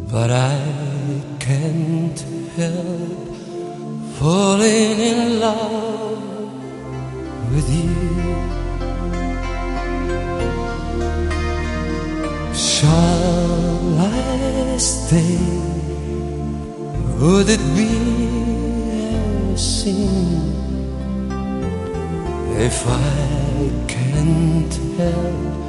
but I can't help falling in love with you. Shall I stay? Would it be a sin if I can't help